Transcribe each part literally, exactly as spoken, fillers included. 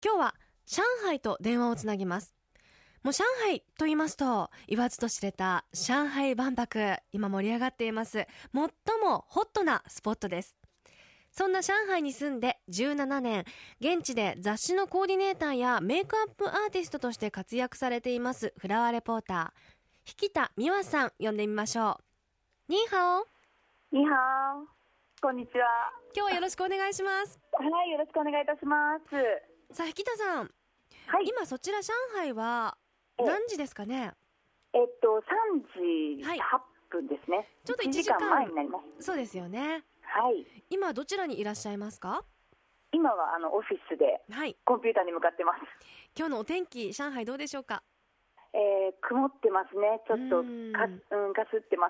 今日は上海と電話をつなぎます。もう上海と言いますと言わずと知れた上海万博、今盛り上がっています。最もホットなスポットです。そんな上海に住んでじゅうななねん、現地で雑誌のコーディネーターやメイクアップアーティストとして活躍されていますフラワーレポーター引田美和さん、呼んでみましょう。ニーハオ。 ニーハオ、こんにちは。 今日はよろしくお願いします。 はい、よろしくお願いいたします。 さあ引田さん、 はい、 今そちら上海は何時ですかね？ えっとさんじはっぷんですね、はい、 ちょっといちじかんまえになります。 そうですよね。 はい。 今どちらにいらっしゃいますか？ 今はあのオフィスでコンピューターに向かってます。はい、 今日のお天気、上海どうでしょうか？ えー、曇ってますね。ちょっとか、うん、かすってます。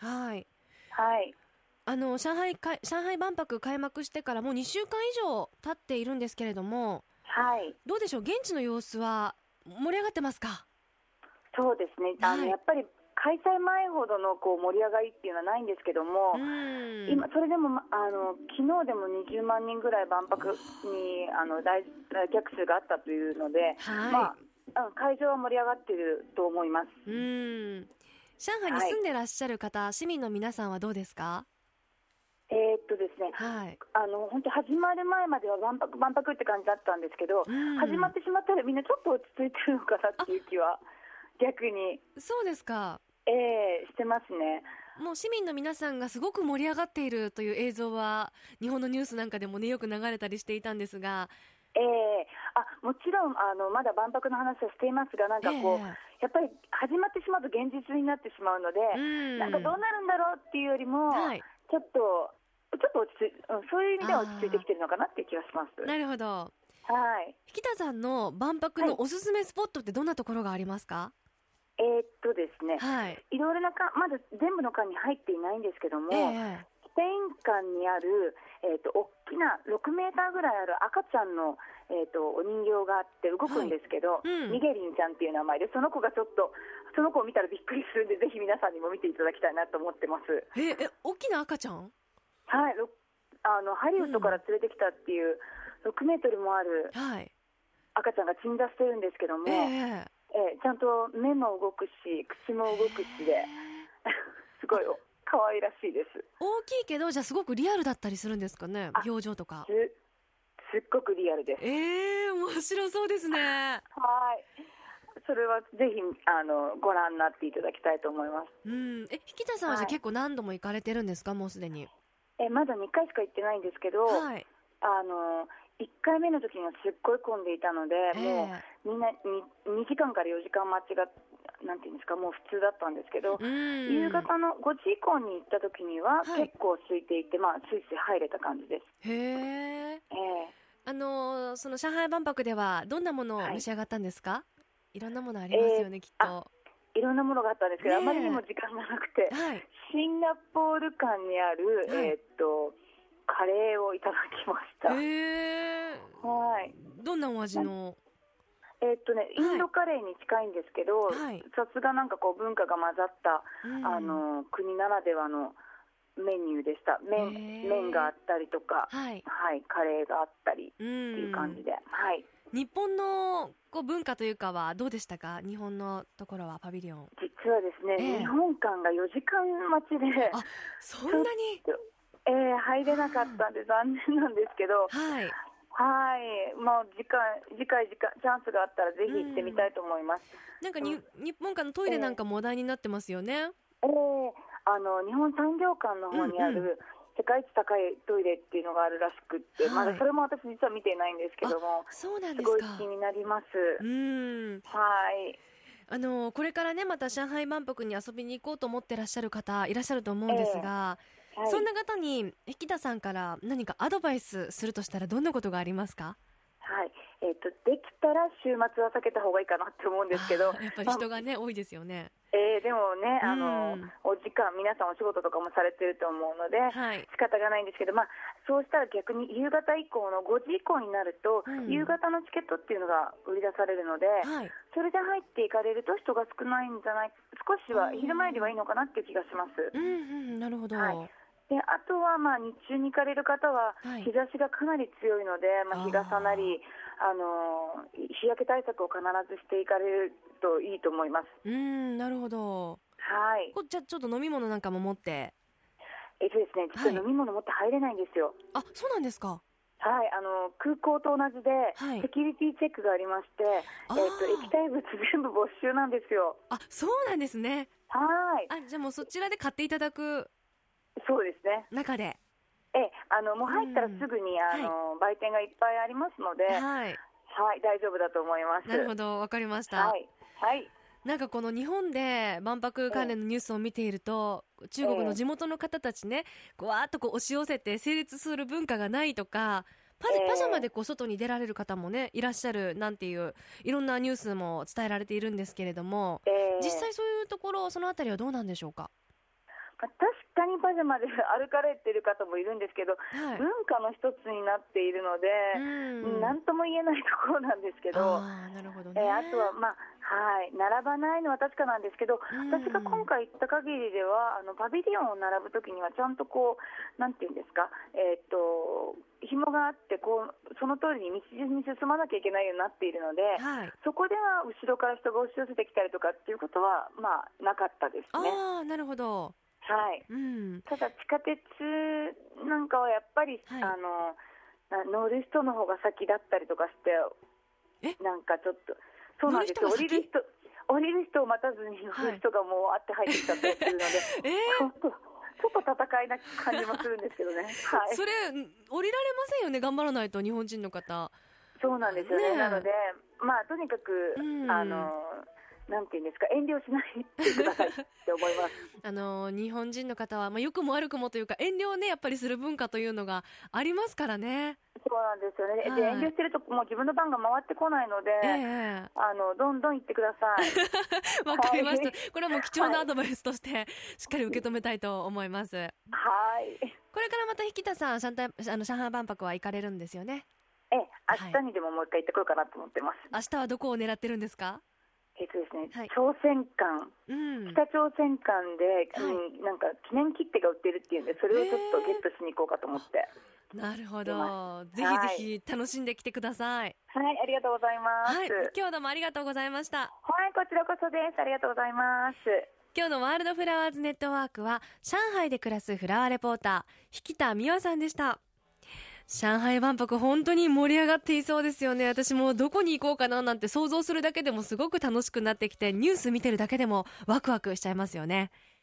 はい。 はい。 あの上海か上海万博開幕してからもうにしゅうかん以上経っているんですけれども、 はい。 どうでしょう、現地の様子は盛り上がってますか？ そうですね。あの、はい、やっぱり開催前ほどのこう盛り上がりっていうのはないんですけども、今それでもあの昨日でもにじゅうまんにんぐらい万博にあの来客数があったというので、はい、まあ、会場は盛り上がっていると思います。 うん、上海に住んでらっしゃる方、はい、市民の皆さんはどうですか？ えー、っとですね、 はい、 あの本当始まる前までは万博万博って感じだったんですけど、始まってしまったらみんなちょっと落ち着いてるのかなっていう気は逆に。 そうですか。 えー、してますね。 もう市民の皆さんがすごく盛り上がっているという映像は日本のニュースなんかでもね、よく流れたりしていたんですが、 えー、あもちろんあのまだ万博の話はしていますが、なんかこう、えー、やっぱり始まってしまうと現実になってしまうので、んなんかどうなるんだろうっていうよりも、はい、ちょっとちょっと落ち着い、そういう意味では落ち着いてきてるのかなっていう気がします。 なるほど。 はい。 引田さんの万博のおすすめスポットってどんなところがありますか？ えー、っとですね、はい、いろいろなかまだ全部の館に入っていないんですけども、えー、スペイン館にある、えー、っと大きなろくメーターぐらいある赤ちゃんの、えー、っとお人形があって動くんですけど、はい、うん、ミゲリンちゃんっていう名前で、その子がちょっとその子を見たらびっくりするんで、ぜひ皆さんにも見ていただきたいなと思ってます。 えー、え大きな赤ちゃん？ はい、あのハリウッドから連れてきたっていう、うん、ろくメートルもある赤ちゃんが鎮座してるんですけども、えーえー、ちゃんと目も動くし口も動くしですごい可愛らしいです。 大きいけど、じゃあすごくリアルだったりするんですかね、表情とか。 す, すっごくリアルです。 えー、面白そうですね。 はい、それはぜひあのご覧になっていただきたいと思います。 うん、え引田さんはじゃあ結構何度も行かれてるんですか？もうすでに。 えまだにかいしか行ってないんですけど、はい、あのいっかいめの時にはすっごい混んでいたので、えー、もうみんな 2, にじかんからよじかん待ちがなんていうんですか、もう普通だったんですけど、夕方のごじ以降に行った時には結構空いていて、はい、まあ、スイスイ入れた感じです。 へー、えー、あのその上海万博ではどんなものを召し上がったんですか？はい、いろんなものありますよね、えー、きっと。 いろんなものがあったんですけど、ね、あまりにも時間がなくて、はい、シンガポール館にある、はい、えー、っとカレーをいただきました。 へー、はい、どんなお味の？ えーっとね、インドカレーに近いんですけど、さすがなんかこう文化が混ざった、うん、あの国ならではのメニューでした。 麺, 麺があったりとか、はいはい、カレーがあったりっていう感じで、はい、 日本のこう文化というかはどうでしたか？日本のところはパビリオン。 実はですね、えー、日本館がよじかん待ちで、 あ、そんなに、 えー、入れなかったんで残念なんですけど、はいはい、もう次回次回時間チャンスがあったらぜひ行ってみたいと思います。 なんかに、うん、日本館のトイレなんかも話題になってますよね。 えー、あの日本産業館の方にある、うんうん、世界一高いトイレっていうのがあるらしくって、はい、まだそれも私実は見ていないんですけども、 そうなんですか。 すごい気になります。うん、はい、 あのこれからね、また上海万博に遊びに行こうと思ってらっしゃる方いらっしゃると思うんですが、えーはい、そんな方に引田さんから何かアドバイスするとしたらどんなことがありますか？ はい、えーと、できたら週末は避けた方がいいかなって思うんですけど、 やっぱり人がね、まあ、多いですよね。 えー、でもね、あのお時間皆さんお仕事とかもされてると思うので、はい、仕方がないんですけど、まあ、そうしたら逆に夕方以降のごじ以降になると、うん、夕方のチケットっていうのが売り出されるので、はい、それで入っていかれると人が少ないんじゃない、少しは昼前よりはいいのかなっていう気がします。 うんうん、なるほど。はい、 であとはまあ日中に行かれる方は日差しがかなり強いので、まあ、日傘なりあの日焼け対策を必ずしていかれるといいと思います。 うーん、なるほど。 はい。 こじゃあちょっと飲み物なんかも持って。 えっとですね、実は飲み物持って入れないんですよ。 はい、あ、そうなんですか。 はい、あの空港と同じで、はい、セキュリティチェックがありまして、えー、と液体物全部没収なんですよ。 あ、そうなんですね。 はい。 あ、じゃあもうそちらで買っていただく。 そうですね。 中で。 え、あのもう入ったらすぐに、うん、あの、はい、売店がいっぱいありますので、はい、はい、大丈夫だと思います。 なるほど、わかりました。 はい、はい。 なんかこの日本で万博関連のニュースを見ていると、えー、中国の地元の方たちね、こうわーっとこう押し寄せて成立する文化がないとか、パジ、パジャマでこう外に出られる方もねいらっしゃるなんていういろんなニュースも伝えられているんですけれども、えー、実際そういうところそのあたりはどうなんでしょうか。 確かにパジャマで歩かれている方もいるんですけど、はい、文化の一つになっているので、何とも言えないところなんですけど、 あ、なるほどね。 えー、あとは、まあはい、並ばないのは確かなんですけど、私が今回行った限りではあのパビリオンを並ぶときにはちゃんとこうなんていうんですか、えー、っと紐があってこうその通りに道順に進まなきゃいけないようになっているので、はい、そこでは後ろから人が押し寄せてきたりとかっていうことは、まあ、なかったですね。 あ、なるほど。 はい、うん、ただ地下鉄なんかはやっぱり、はい、あの乗る人の方が先だったりとかして、なんかちょっとそうなんですよ、降りる人降りる人を待たずに乗る人がもうあって入ってきちゃったりするので、はい、えー、ちょっとちょっと戦いな感じもするんですけどね、はい、 それ降りられませんよね、頑張らないと。日本人の方そうなんですよ ね, ねなので、まあ、とにかく、うん、あのなんていうんですか、遠慮しないでくださいって思いますあの日本人の方は、まあ、良くも悪くもというか遠慮をねやっぱりする文化というのがありますからね。 そうなんですよね、はい、で遠慮してるともう自分の番が回ってこないので、えー、あのどんどん言ってくださいわかりました、はい、これはもう貴重なアドバイスとしてしっかり受け止めたいと思います。はい、 これからまた引田さん上海、あの上海万博は行かれるんですよね。 え明日にでももう一回行ってこようかなと思ってます。 明日はどこを狙ってるんですか。 えっとですね、はい、朝鮮館、うん、北朝鮮館で、はい、なんか記念切手が売ってるっていうんでそれをちょっとゲットしに行こうかと思って。 なるほど、ぜひぜひ楽しんできてください。 はい、はい、ありがとうございます、はい、 今日どうもありがとうございました。 はい、こちらこそです。ありがとうございます。 今日のワールドフラワーズネットワークは上海で暮らすフラワーレポーター引田美和さんでした。上海万博本当に盛り上がっていそうですよね。私もどこに行こうかななんて想像するだけでもすごく楽しくなってきて、ニュース見てるだけでもワクワクしちゃいますよね。